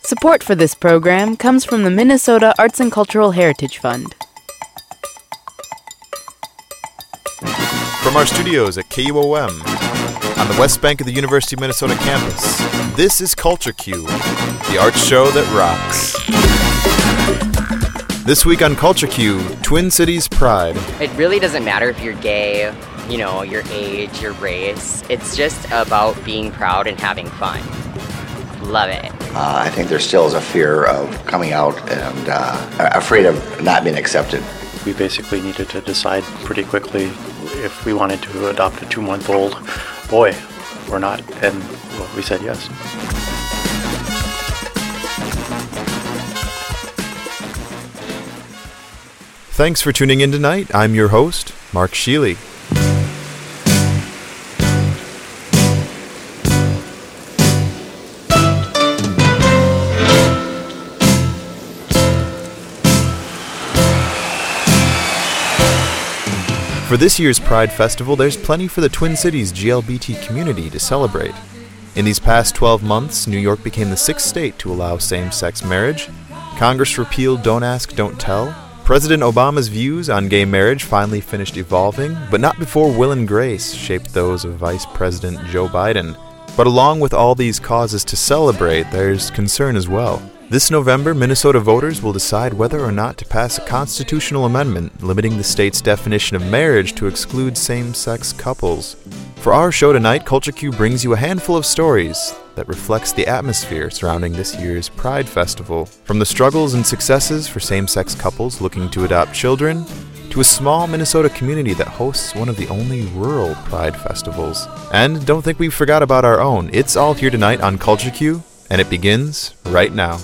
Support for this program comes from the Minnesota Arts and Cultural Heritage Fund. From our studios at KUOM, on the west bank of the University of Minnesota campus, this is Culture Q, the arts show that rocks. This week on Culture Q, Twin Cities Pride. It really doesn't matter if you're gay, your age, your race. It's just about being proud and having fun. Love it. I think there still is a fear of coming out and afraid of not being accepted. We basically needed to decide pretty quickly if we wanted to adopt a 2-month-old boy or not, and we said yes. Thanks for tuning in tonight. I'm your host, Mark Sheely. For this year's Pride Festival, there's plenty for the Twin Cities GLBT community to celebrate. In these past 12 months, New York became the 6th state to allow same-sex marriage. Congress repealed Don't Ask, Don't Tell. President Obama's views on gay marriage finally finished evolving, but not before Will and Grace shaped those of Vice President Joe Biden. But along with all these causes to celebrate, there's concern as well. This November, Minnesota voters will decide whether or not to pass a constitutional amendment limiting the state's definition of marriage to exclude same-sex couples. For our show tonight, Culture Q brings you a handful of stories that reflects the atmosphere surrounding this year's Pride Festival. From the struggles and successes for same-sex couples looking to adopt children, to a small Minnesota community that hosts one of the only rural Pride festivals. And don't think we forgot about our own. It's all here tonight on Culture Q, and it begins right now.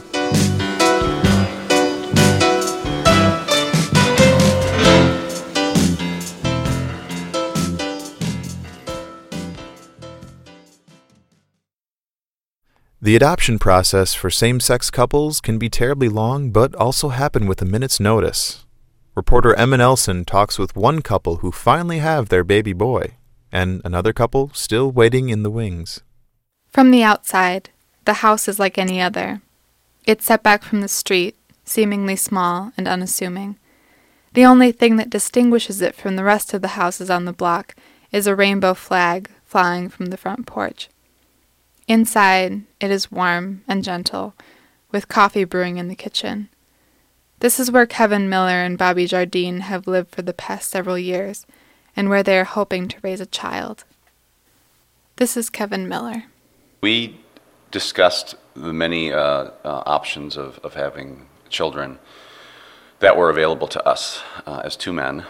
The adoption process for same-sex couples can be terribly long, but also happen with a minute's notice. Reporter Emma Nelson talks with one couple who finally have their baby boy, and another couple still waiting in the wings. From the outside, the house is like any other. It's set back from the street, seemingly small and unassuming. The only thing that distinguishes it from the rest of the houses on the block is a rainbow flag flying from the front porch. Inside, it is warm and gentle, with coffee brewing in the kitchen. This is where Kevin Miller and Bobby Jardine have lived for the past several years, and where they are hoping to raise a child. This is Kevin Miller. We discussed the many options of having children that were available to us as two men.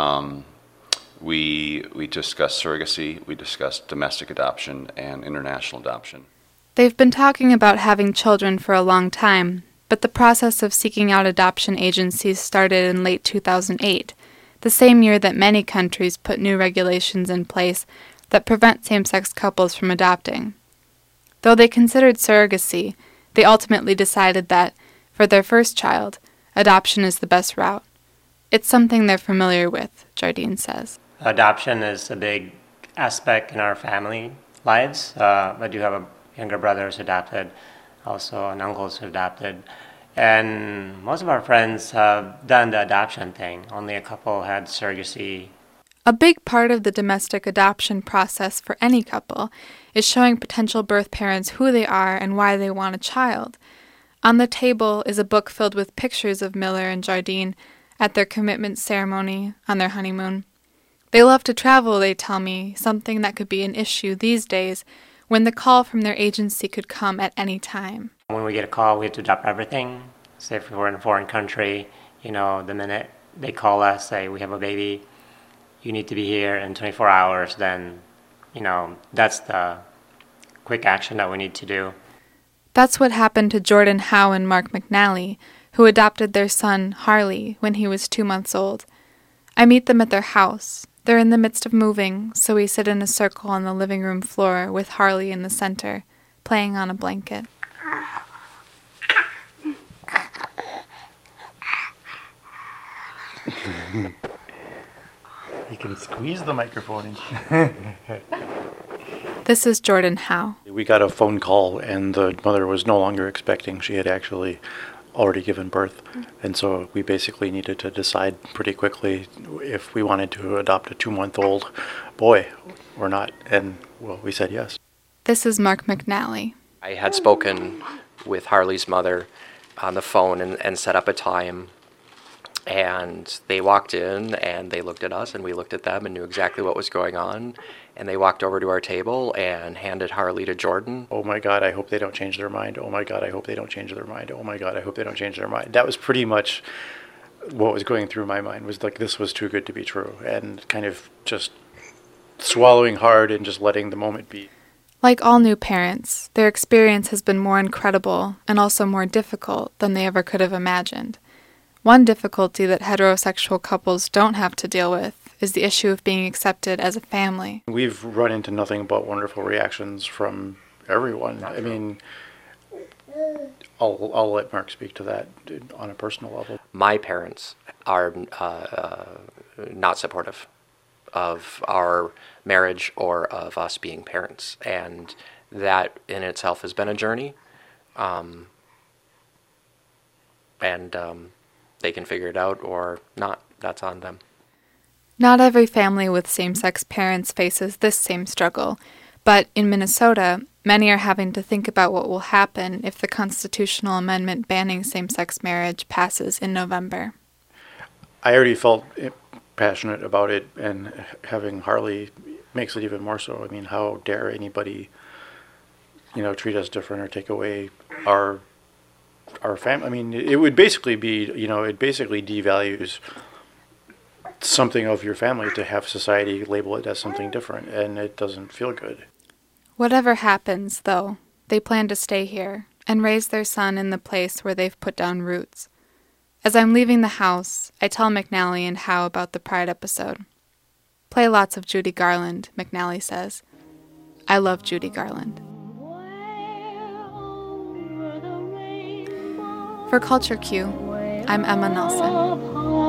We discussed surrogacy, we discussed domestic adoption, and international adoption. They've been talking about having children for a long time, but the process of seeking out adoption agencies started in late 2008, the same year that many countries put new regulations in place that prevent same-sex couples from adopting. Though they considered surrogacy, they ultimately decided that, for their first child, adoption is the best route. It's something they're familiar with, Jardine says. Adoption is a big aspect in our family lives. I do have a younger brother who's adopted, also an uncle who's adopted. And most of our friends have done the adoption thing. Only a couple had surrogacy. A big part of the domestic adoption process for any couple is showing potential birth parents who they are and why they want a child. On the table is a book filled with pictures of Miller and Jardine at their commitment ceremony on their honeymoon. They love to travel, they tell me, something that could be an issue these days when the call from their agency could come at any time. When we get a call, we have to drop everything. Say if we're in a foreign country, the minute they call us, say we have a baby, you need to be here in 24 hours, then, that's the quick action that we need to do. That's what happened to Jordan Howe and Mark McNally, who adopted their son, Harley, when he was 2 months old. I meet them at their house. They're in the midst of moving, so we sit in a circle on the living room floor with Harley in the center, playing on a blanket. You can squeeze the microphone. This is Jordan Howe. We got a phone call, and the mother was no longer expecting. She had actually already given birth. And so we basically needed to decide pretty quickly if we wanted to adopt a 2-month-old boy or not. And, well, we said yes. This is Mark McNally. I had spoken with Harley's mother on the phone and set up a time. And they walked in, and they looked at us, and we looked at them and knew exactly what was going on. And they walked over to our table and handed Harley to Jordan. Oh my God, I hope they don't change their mind. Oh my God, I hope they don't change their mind. Oh my God, I hope they don't change their mind. That was pretty much what was going through my mind, was like, this was too good to be true. And kind of just swallowing hard and just letting the moment be. Like all new parents, their experience has been more incredible and also more difficult than they ever could have imagined. One difficulty that heterosexual couples don't have to deal with is the issue of being accepted as a family. We've run into nothing but wonderful reactions from everyone. I mean, I'll let Mark speak to that on a personal level. My parents are not supportive of our marriage or of us being parents, and that in itself has been a journey. They can figure it out or not. That's on them. Not every family with same-sex parents faces this same struggle, but in Minnesota, many are having to think about what will happen if the constitutional amendment banning same-sex marriage passes in November. I already felt passionate about it, and having Harley makes it even more so. I mean, how dare anybody, treat us different or take away our family. I mean, it would basically be, it basically devalues something of your family to have society label it as something different, and it doesn't feel good. Whatever happens, though, they plan to stay here and raise their son in the place where they've put down roots. As I'm leaving the house, I tell McNally and Howe about the Pride episode. Play lots of Judy Garland, McNally says. I love Judy Garland. For Culture Q, I'm Emma Nelson.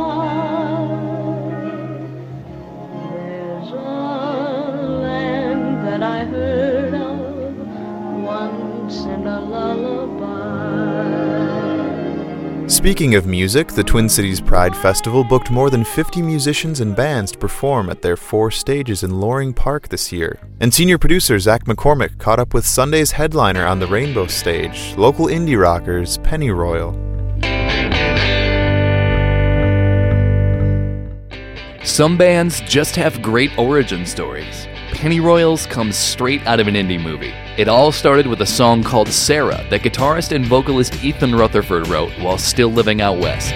I heard of once in a lullaby. Speaking of music, the Twin Cities Pride Festival booked more than 50 musicians and bands to perform at their 4 stages in Loring Park this year. And senior producer Zach McCormick caught up with Sunday's headliner on the Rainbow stage, local indie rockers Pennyroyal. Some bands just have great origin stories. Pennyroyals comes straight out of an indie movie. It all started with a song called Sarah that guitarist and vocalist Ethan Rutherford wrote while still living out west.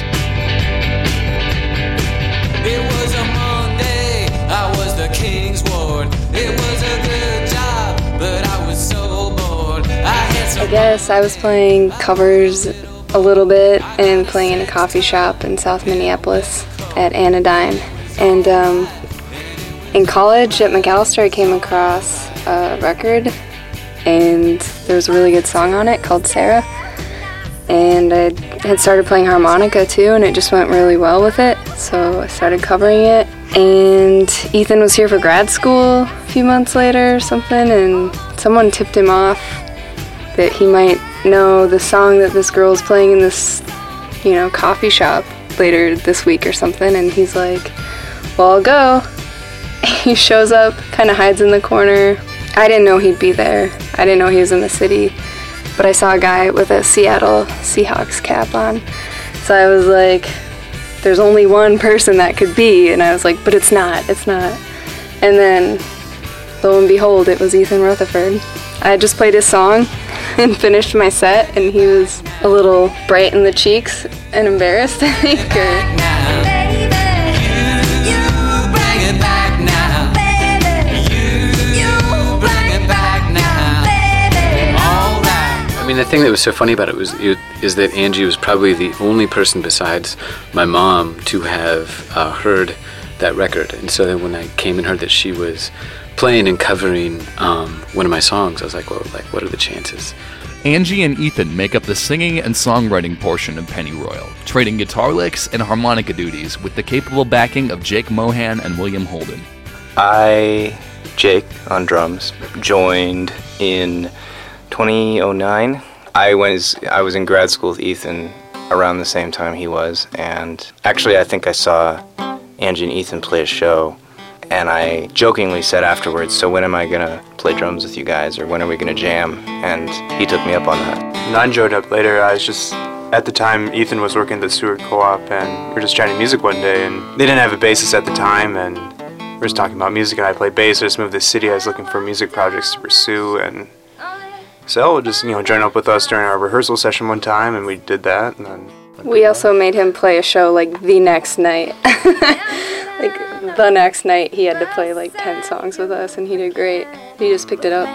It was a Monday, I was the king's ward. It was a good job, but I was so bored. I guess I was playing covers a little bit and playing in a coffee shop in South Minneapolis at Anodyne. And in college at Macalester, I came across a record, and there was a really good song on it called Sarah. And I had started playing harmonica too, and it just went really well with it, so I started covering it. And Ethan was here for grad school a few months later or something, and someone tipped him off that he might know the song that this girl is playing in this, coffee shop later this week or something, and he's like, well, I'll go. He shows up, kind of hides in the corner. I didn't know he'd be there. I didn't know he was in the city. But I saw a guy with a Seattle Seahawks cap on. So I was like, there's only one person that could be. And I was like, but it's not. And then, lo and behold, it was Ethan Rutherford. I just played his song and finished my set, and he was a little bright in the cheeks and embarrassed, I think. I mean, the thing that was so funny about it is that Angie was probably the only person besides my mom to have heard that record. And so then when I came and heard that she was playing and covering one of my songs, I was like, well, what are the chances? Angie and Ethan make up the singing and songwriting portion of Pennyroyal, trading guitar licks and harmonica duties with the capable backing of Jake Mohan and William Holden. I Jake on drums. Joined in 2009. I was in grad school with Ethan around the same time he was, and actually I think I saw Angie and Ethan play a show, and I jokingly said afterwards, so when am I gonna play drums with you guys, or when are we gonna jam? And he took me up on that. And I joined up later. I was just, at the time, Ethan was working at the Seward Co-op, and we were just chatting music one day, and they didn't have a bassist at the time, and we were just talking about music, and I played bass. I just moved to the city. I was looking for music projects to pursue, and so just, join up with us during our rehearsal session one time, and we did that. And then we also made him play a show like the next night. Like the next night he had to play like 10 songs with us, and he did great. He just picked it up.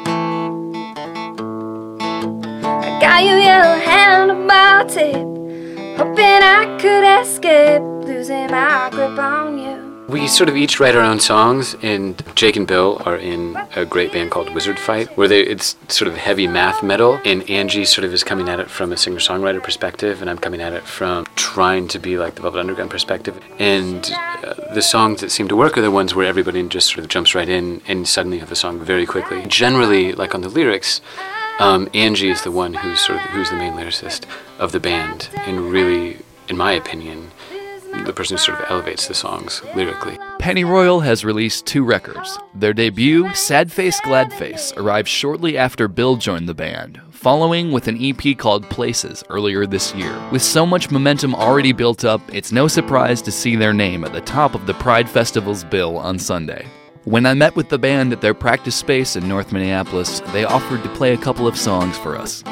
I got your yellow hand about it, hoping I could escape losing my grip on you. We sort of each write our own songs, and Jake and Bill are in a great band called Wizard Fight, where it's sort of heavy math metal, and Angie sort of is coming at it from a singer-songwriter perspective, and I'm coming at it from trying to be like the Velvet Underground perspective. And the songs that seem to work are the ones where everybody just sort of jumps right in, and suddenly you have a song very quickly. Generally, like on the lyrics, Angie is the one who's the main lyricist of the band, and really, in my opinion, the person who sort of elevates the songs lyrically. Pennyroyal has released 2 records. Their debut, Sad Face Glad Face, arrived shortly after Bill joined the band, following with an EP called Places earlier this year. With so much momentum already built up, it's no surprise to see their name at the top of the Pride Festival's bill on Sunday. When I met with the band at their practice space in North Minneapolis, they offered to play a couple of songs for us.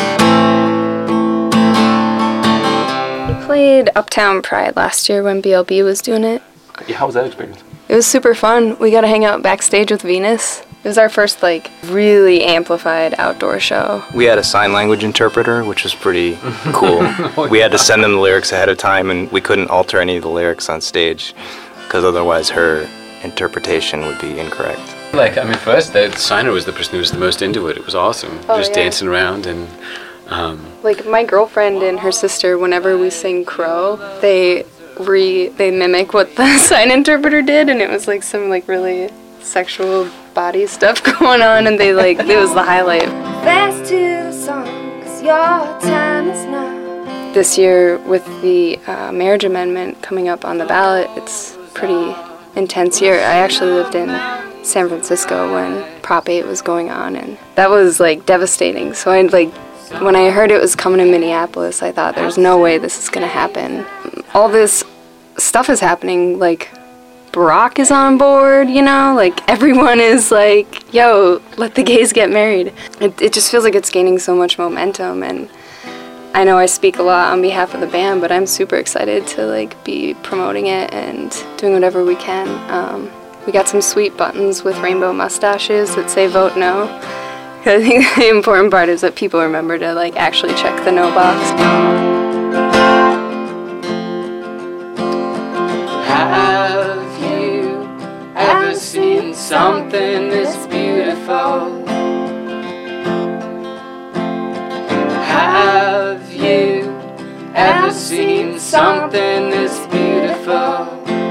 We played Uptown Pride last year when BLB was doing it. Yeah, how was that experience? It was super fun. We got to hang out backstage with Venus. It was our first really amplified outdoor show. We had a sign language interpreter, which was pretty cool. We had to send them the lyrics ahead of time, and we couldn't alter any of the lyrics on stage, because otherwise her interpretation would be incorrect. First, the signer was the person who was the most into it. It was awesome. Just dancing around and... my girlfriend and her sister, whenever we sing Crow, they mimic what the sign interpreter did, and it was some really sexual body stuff going on, and it was the highlight. Fast to the song, 'cause your time is now. This year, with the marriage amendment coming up on the ballot, it's a pretty intense year. I actually lived in San Francisco when Prop 8 was going on, and that was devastating. So when I heard it was coming to Minneapolis, I thought there's no way this is going to happen. All this stuff is happening, Barack is on board, everyone is yo, let the gays get married. It just feels like it's gaining so much momentum, and I know I speak a lot on behalf of the band, but I'm super excited to be promoting it and doing whatever we can. We got some sweet buttons with rainbow mustaches that say vote no. I think the important part is that people remember to actually check the no box. Have you ever seen something this beautiful? Have you ever seen something this beautiful?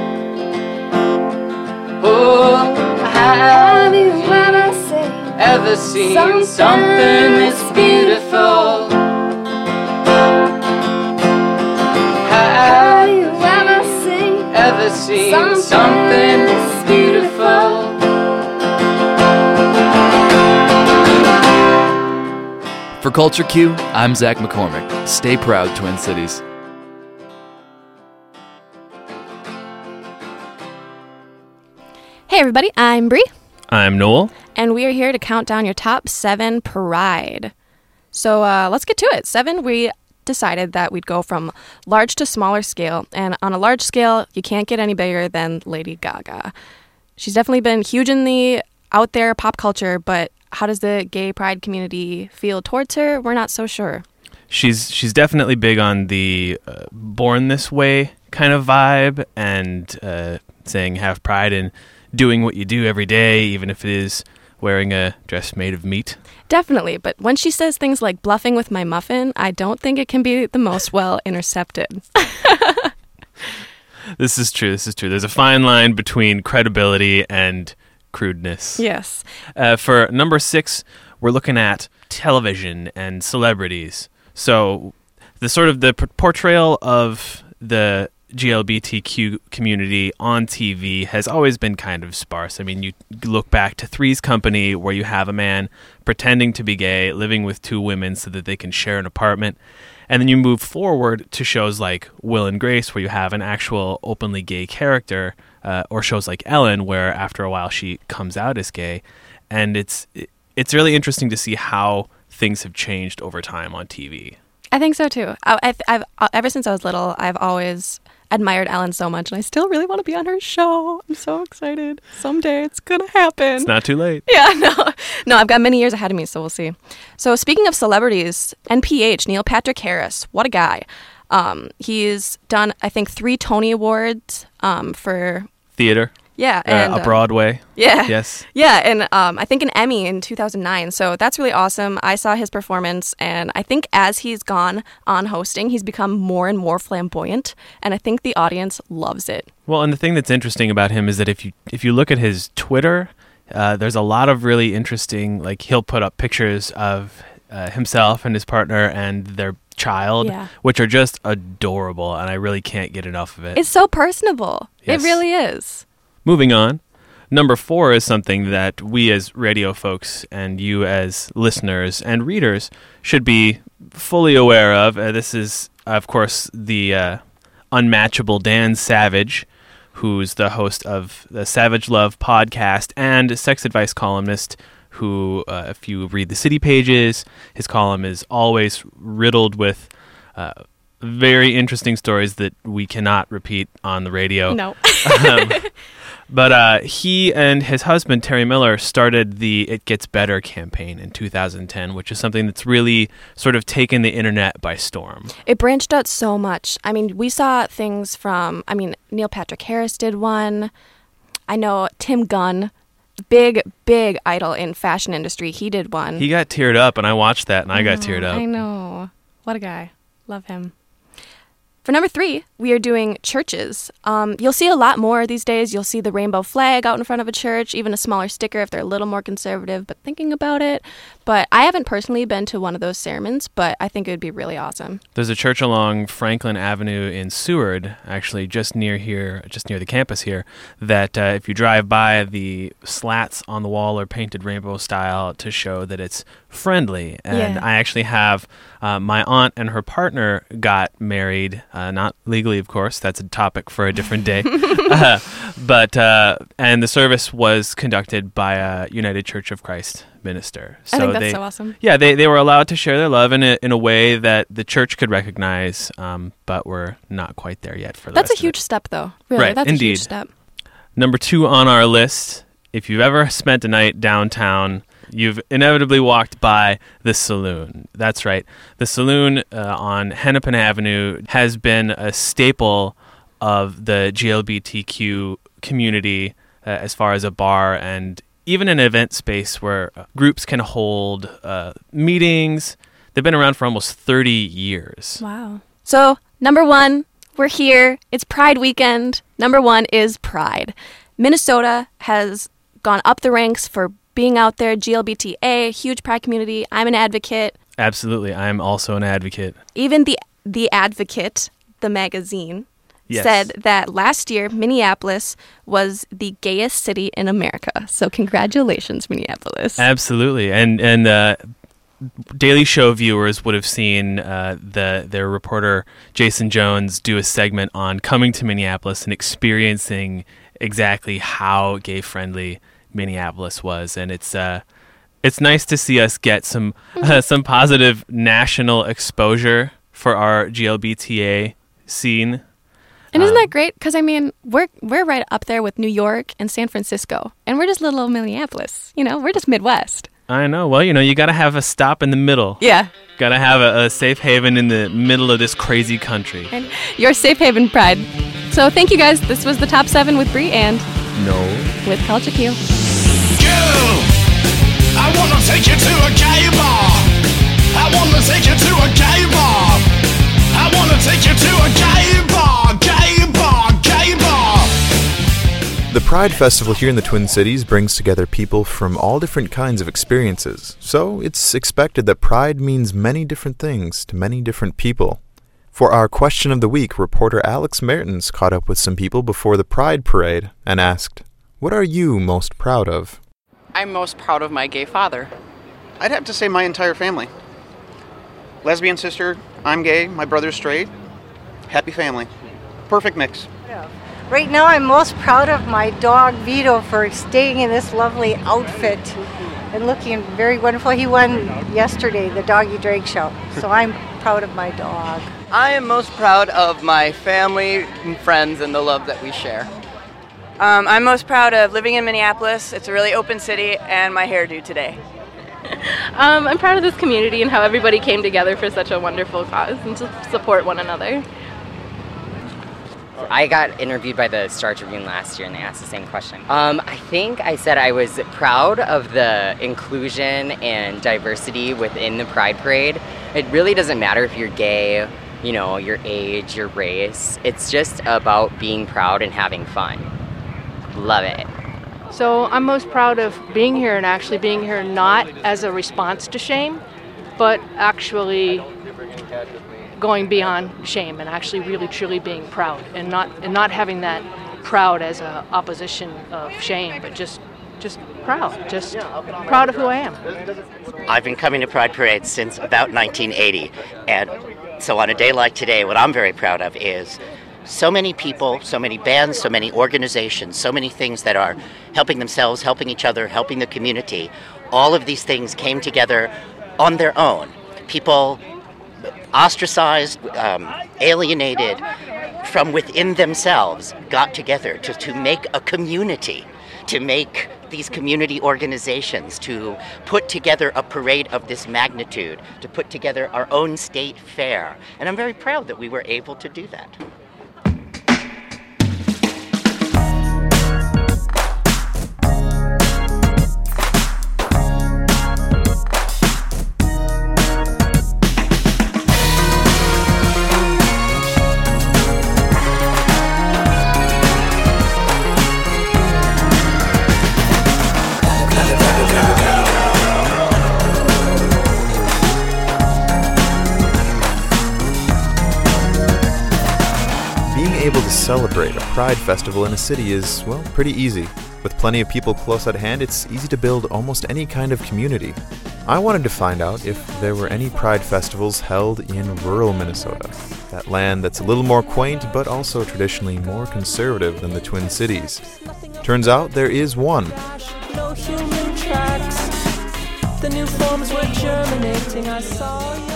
Oh, have you ever seen something this beautiful? Have you ever seen something this beautiful? For Culture Q, I'm Zach McCormick. Stay proud, Twin Cities. Hey everybody, I'm Bree. I'm Noel. And we are here to count down your top 7 Pride. So let's get to it. 7, we decided that we'd go from large to smaller scale. And on a large scale, you can't get any bigger than Lady Gaga. She's definitely been huge in the out there pop culture, but how does the gay pride community feel towards her? We're not so sure. She's definitely big on the born this way kind of vibe, and saying have pride in doing what you do every day, even if it is wearing a dress made of meat. Definitely, but when she says things like bluffing with my muffin, I don't think it can be the most well intercepted. This is true. There's a fine line between credibility and crudeness. Yes. For number 6, we're looking at television and celebrities. So the portrayal of the GLBTQ community on TV has always been kind of sparse. I mean, you look back to Three's Company, where you have a man pretending to be gay, living with 2 women so that they can share an apartment. And then you move forward to shows like Will and Grace, where you have an actual openly gay character, or shows like Ellen, where after a while she comes out as gay. And it's really interesting to see how things have changed over time on TV. I think so too. I've ever since I was little, I've always admired Ellen so much, and I still really want to be on her show. I'm so excited. Someday it's gonna happen. It's not too late. Yeah, no, I've got many years ahead of me, so we'll see. So speaking of celebrities, NPH, Neil Patrick Harris, what a guy. He's done, I think, 3 Tony Awards for theater. Yeah, and a Broadway. Yeah. Yes. Yeah, and I think an Emmy in 2009. So that's really awesome. I saw his performance, and I think as he's gone on hosting, he's become more and more flamboyant, and I think the audience loves it. Well, and the thing that's interesting about him is that if you look at his Twitter, there's a lot of really interesting, like, he'll put up pictures of himself and his partner and their child, which are just adorable, and I really can't get enough of it. It's so personable. Yes. It really is. Moving on, number 4 is something that we as radio folks and you as listeners and readers should be fully aware of. This is, of course, the unmatchable Dan Savage, who's the host of the Savage Love podcast and sex advice columnist, who, if you read the City Pages, his column is always riddled with very interesting stories that we cannot repeat on the radio. No. But he and his husband, Terry Miller, started the It Gets Better campaign in 2010, which is something that's really sort of taken the internet by storm. It branched out so much. I mean, we saw things from, Neil Patrick Harris did one. I know Tim Gunn, big idol in fashion industry, he did one. He got teared up, and I watched that, and I got teared up. I know. What a guy. Love him. For number 3, we are doing churches. You'll see a lot more these days. You'll see the rainbow flag out in front of a church, even a smaller sticker if they're a little more conservative, but thinking about it. But I haven't personally been to one of those sermons, but I think it would be really awesome. There's a church along Franklin Avenue in Seward, actually just near the campus here, that if you drive by, the slats on the wall are painted rainbow style to show that it's friendly. And I actually have my aunt and her partner got married, not legally, of course. That's a topic for a different day. But the service was conducted by a United Church of Christ minister. So I think that's so awesome. Yeah, they were allowed to share their love in a way that the church could recognize, but we're not quite there yet for That's a huge step, though. Really, right, that's indeed. a huge step. Number 2 on our list, if you've ever spent a night downtown, you've inevitably walked by the Saloon. That's right. The Saloon on Hennepin Avenue has been a staple of the GLBTQ community as far as a bar and even an event space where groups can hold meetings. They've been around for almost 30 years. Wow. So, number 1, we're here. It's Pride weekend. Number 1 is Pride. Minnesota has gone up the ranks for being out there, GLBTA, huge Pride community. I'm an advocate. Absolutely. I'm also an advocate. Even the Advocate, the magazine, yes, said that last year, Minneapolis was the gayest city in America. So congratulations, Minneapolis. Absolutely. And Daily Show viewers would have seen their reporter, Jason Jones, do a segment on coming to Minneapolis and experiencing exactly how gay-friendly Minneapolis was, and it's nice to see us get some positive national exposure for our GLBTA scene. And isn't that great? Because we're right up there with New York and San Francisco, and we're just little Minneapolis. We're just Midwest. I know. Well, you got to have a stop in the middle. Yeah. Got to have a safe haven in the middle of this crazy country. And your safe haven, Pride. So thank you guys. This was the Top 7 with Bree and with Culture Q. I wanna take you to a gay bar. I wanna take you to a gay bar. I wanna take you to a gay bar, gay bar, gay bar. The Pride Festival here in the Twin Cities brings together people from all different kinds of experiences, so it's expected that Pride means many different things to many different people. For our question of the week, reporter Alex Mertens caught up with some people before the Pride Parade and asked, "What are you most proud of?" I'm most proud of my gay father. I'd have to say my entire family. Lesbian sister, I'm gay, my brother's straight. Happy family. Perfect mix. Right now I'm most proud of my dog Vito for staying in this lovely outfit and looking very wonderful. He won yesterday, the Doggy Drag Show, so I'm proud of my dog. I am most proud of my family and friends and the love that we share. I'm most proud of living in Minneapolis. It's a really open city, and my hairdo today. I'm proud of this community and how everybody came together for such a wonderful cause and to support one another. I got interviewed by the Star Tribune last year and they asked the same question. I think I said I was proud of the inclusion and diversity within the Pride Parade. It really doesn't matter if you're gay, you know, your age, your race. It's just about being proud and having fun. Love it. So I'm most proud of being here and actually being here not as a response to shame, but actually going beyond shame and actually really truly being proud and not having that proud as a opposition of shame, but just proud of who I am. I've been coming to Pride Parade since about 1980, and so on a day like today, what I'm very proud of is so many people, so many bands, so many organizations, so many things that are helping themselves, helping each other, helping the community. All of these things came together on their own. People ostracized, alienated from within themselves got together to make a community, to make these community organizations, to put together a parade of this magnitude, to put together our own state fair. And I'm very proud that we were able to do that. Able to celebrate a Pride Festival in a city is, well, pretty easy. With plenty of people close at hand, it's easy to build almost any kind of community. I wanted to find out if there were any Pride Festivals held in rural Minnesota, that land that's a little more quaint but also traditionally more conservative than the Twin Cities. Turns out there is one. No human tracks. The new forms were germinating. I saw your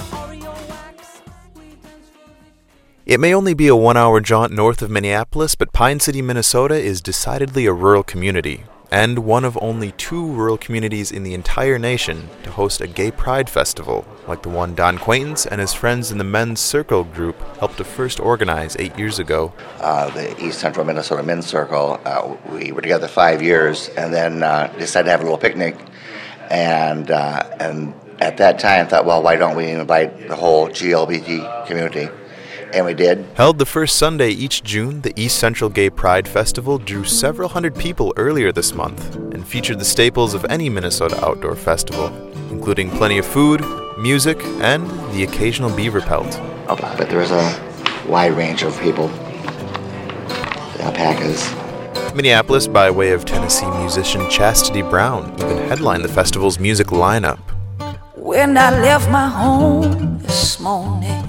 It may only be a 1-hour jaunt north of Minneapolis, but Pine City, Minnesota is decidedly a rural community, and one of only 2 rural communities in the entire nation to host a gay pride festival, like the one Don Quaintance and his friends in the Men's Circle group helped to first organize 8 years ago. The East Central Minnesota Men's Circle, we were together 5 years, and then decided to have a little picnic, and at that time thought, well, why don't we invite the whole GLBT community? And we did. Held the first Sunday each June, the East Central Gay Pride Festival drew several hundred people earlier this month and featured the staples of any Minnesota outdoor festival, including plenty of food, music, and the occasional beaver pelt. But there was a wide range of people, the alpacas. Minneapolis, by way of Tennessee musician Chastity Brown, even headlined the festival's music lineup. When I left my home this morning,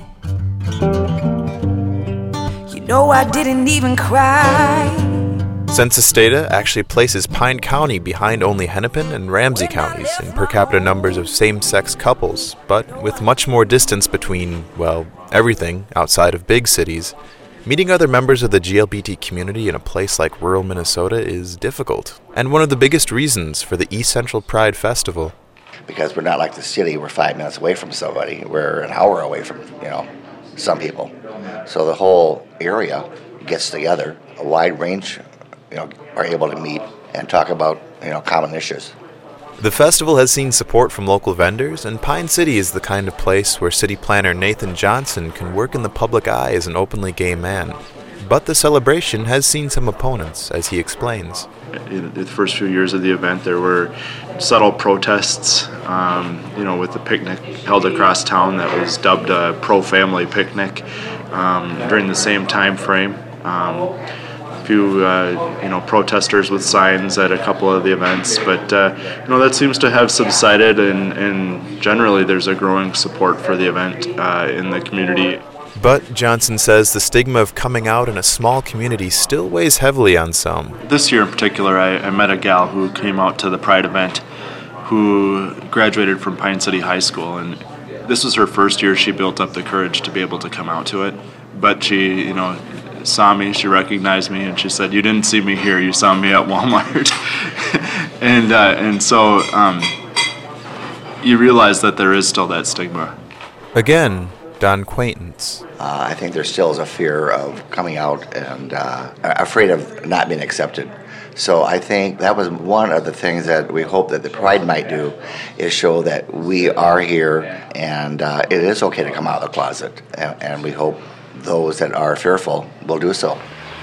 no, I didn't even cry. Census data actually places Pine County behind only Hennepin and Ramsey counties in per capita numbers of same-sex couples, but with much more distance between, well, everything outside of big cities. Meeting other members of the GLBT community in a place like rural Minnesota is difficult, and one of the biggest reasons for the East Central Pride Festival. Because we're not like the city, we're 5 minutes away from somebody, we're an hour away from, some people. So the whole area gets together, a wide range, are able to meet and talk about, common issues. The festival has seen support from local vendors, and Pine City is the kind of place where city planner Nathan Johnson can work in the public eye as an openly gay man. But the celebration has seen some opponents, as he explains. In the first few years of the event, there were subtle protests, with the picnic held across town that was dubbed a pro-family picnic during the same time frame. A few, protesters with signs at a couple of the events, but that seems to have subsided, and generally there's a growing support for the event in the community. But Johnson says the stigma of coming out in a small community still weighs heavily on some. This year in particular, I met a gal who came out to the Pride event who graduated from Pine City High School, and this was her first year. She built up the courage to be able to come out to it, but she, saw me, she recognized me, and she said, "You didn't see me here, you saw me at Walmart." and so you realize that there is still that stigma. Again, Don Quaintance. I think there still is a fear of coming out and afraid of not being accepted. So I think that was one of the things that we hope that the Pride might do, is show that we are here and it is okay to come out of the closet. And we hope those that are fearful will do so.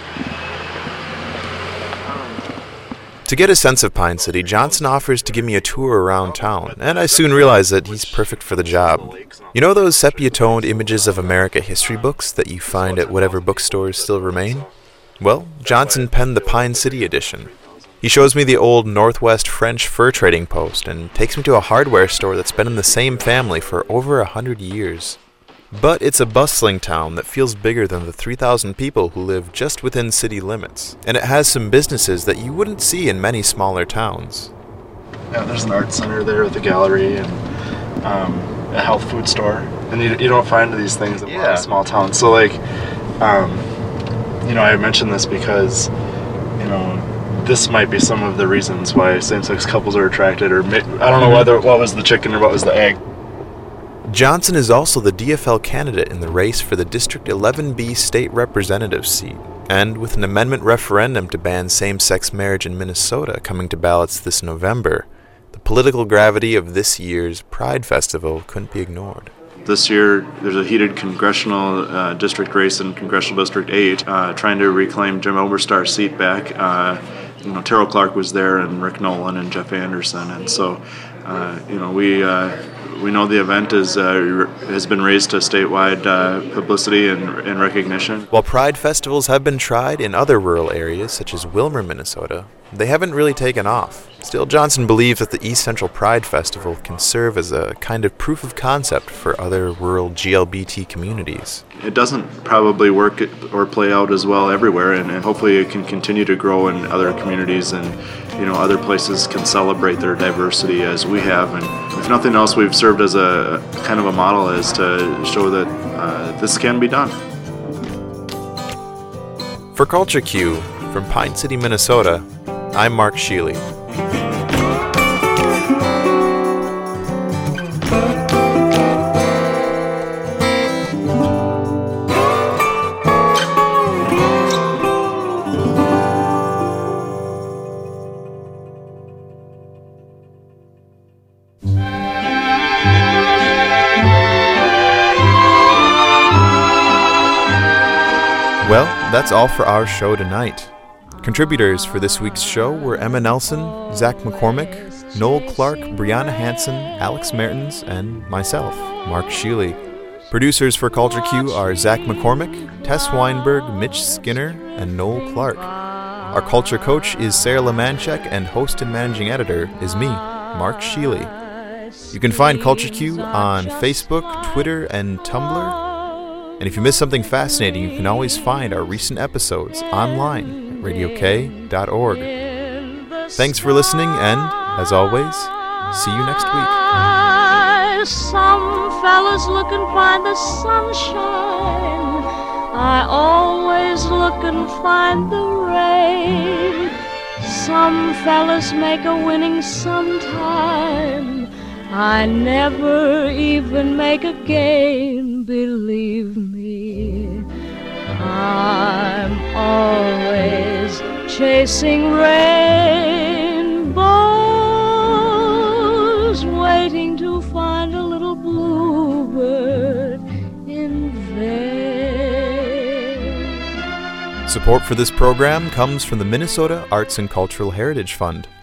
To get a sense of Pine City, Johnson offers to give me a tour around town, and I soon realize that he's perfect for the job. You know those sepia-toned images of America history books that you find at whatever bookstores still remain? Well, Johnson penned the Pine City edition. He shows me the old Northwest French fur trading post and takes me to a hardware store that's been in the same family for over 100 years. But it's a bustling town that feels bigger than the 3,000 people who live just within city limits, and it has some businesses that you wouldn't see in many smaller towns. Yeah, there's an art center there with a gallery and a health food store, and you don't find these things in a lot of small towns. So I mentioned this because this might be some of the reasons why same-sex couples are attracted, or I don't know what was the chicken or what was the egg. Johnson is also the DFL candidate in the race for the District 11B state representative seat, and with an amendment referendum to ban same-sex marriage in Minnesota coming to ballots this November, the political gravity of this year's Pride Festival couldn't be ignored. This year, there's a heated congressional district race in Congressional District 8, trying to reclaim Jim Oberstar's seat back. Terrell Clark was there, and Rick Nolan and Jeff Anderson, and so we know the event has been raised to statewide publicity and recognition. While Pride festivals have been tried in other rural areas, such as Willmar, Minnesota, they haven't really taken off. Still, Johnson believes that the East Central Pride Festival can serve as a kind of proof of concept for other rural GLBT communities. It doesn't probably work or play out as well everywhere, and hopefully it can continue to grow in other communities, and other places can celebrate their diversity as we have. And if nothing else, we've served as a kind of a model as to show that this can be done. For Culture Q, from Pine City, Minnesota, I'm Mark Sheely. Well, that's all for our show tonight. Contributors for this week's show were Emma Nelson, Zach McCormick, Noel Clark, Brianna Hansen, Alex Mertens, and myself, Mark Sheely. Producers for Culture Q are Zach McCormick, Tess Weinberg, Mitch Skinner, and Noel Clark. Our culture coach is Sarah Lemanchek, and host and managing editor is me, Mark Sheely. You can find Culture Q on Facebook, Twitter, and Tumblr. And if you missed something fascinating, you can always find our recent episodes online at radiok.org. Thanks for listening, and, as always, see you next week. Some fellas look and find the sunshine. I always look and find the rain. Some fellas make a winning sometime. I never even make a gain, believe me. I'm always chasing rainbows, waiting to find a little bluebird in vain. Support for this program comes from the Minnesota Arts and Cultural Heritage Fund.